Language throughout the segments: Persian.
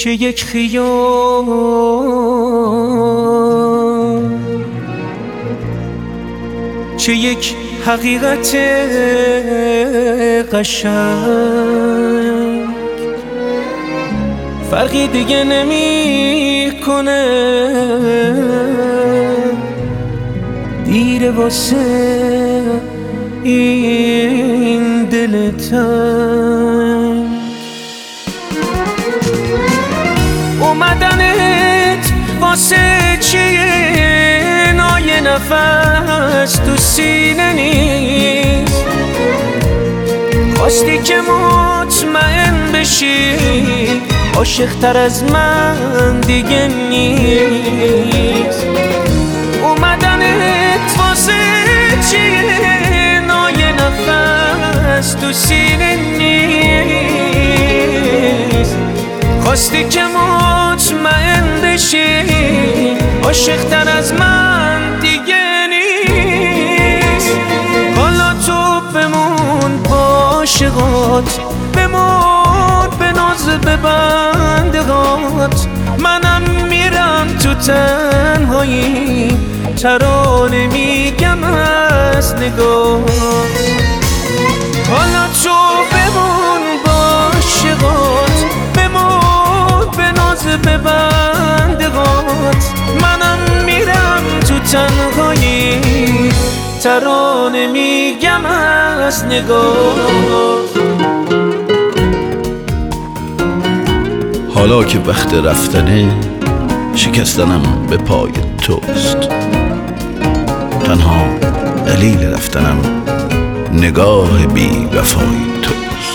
که یک خیال، چه یک حقیقت قشنگ، فرقی دیگه نمی کنه. دیره واسه این دل تنگ، اومدنت واسه چیه؟ نای نفس تو سینه نیست، خواستی که مطمئن بشی عاشق تر از من دیگه نیست. اومدنت واسه چیه؟ نای نفس تو سینه نیست، خواستی که مطمئن بشی عاشق تر از من دیگه نیست. حالا تو بمون با عاشقات، بمون به ناز به بندهات، منم میرم تو تنهایی، ترانه میگم از نگات. حالا تو بمون با عاشقات، بمون به ناز به بندهات، منم میرم تو تنهایی، ترانه میگم از نگات. حالا که وقت رفتنه، شکستنم به پای توست، تنها دلیل رفتنم نگاه بی وفای توست.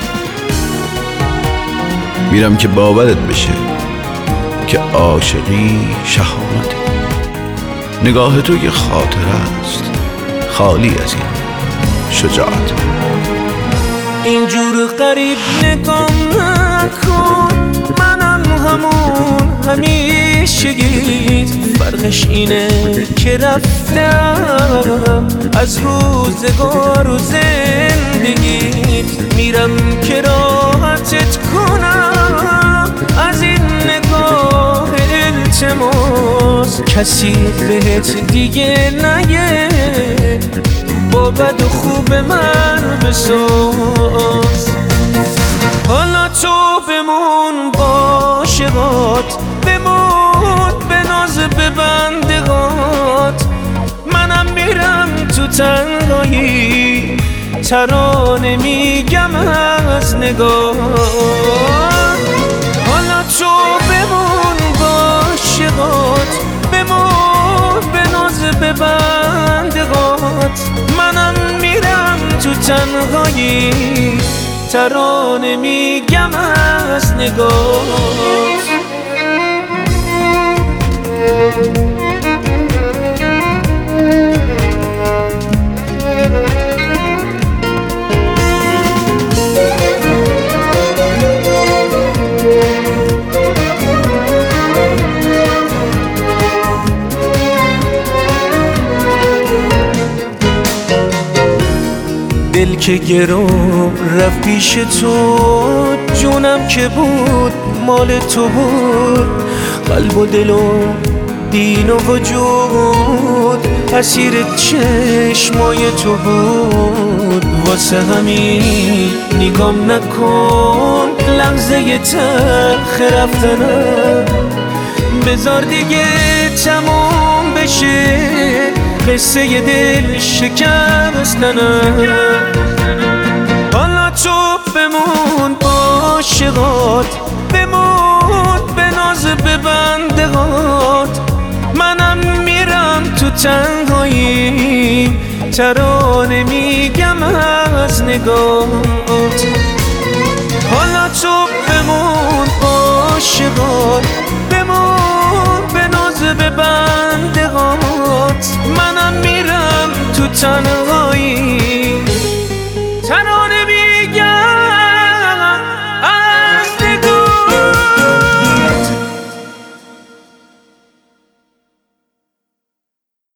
میرم که باورت بشه که عاشقی شهامته، نگاه تو یه خاطره است خالی از این شجاعت. اینجور غریب نگام نکن، منم همون همیشگیت، فرقش اینه که رفتم از روزگار و زندگیت. میرم که راحتت کنم از این نگاه التماس، کسی بهت دیگه نگه با بد و خوب من بساز. حالا تو بمون با عاشقات، بمون به ناز به بندهات، منم میرم تو تنهایی، ترانه میگم از نگات. حالا تو بمون با عاشقات، بمون به ناز به بندهات، منم میرم تو تنهایی، ترانه میگم از نگات. دل که گرو رفت پیش تو، جونم که بود مال تو بود، قلب و دل و دین و وجود اسیر چشمای تو بود. واسه همین نگام نکن لحظه تلخ رفتنم، بذار دیگه تموم بشه قصه دل شکستنم. حالا تو بمون با عاشقات، بمون به ناز به بندهات، منم میرم تو تنهایی، ترانه میگم از نگات. حالا تو بمون با عاشقات، بمون به ناز به بندهات، منم میرم تو تنهایی،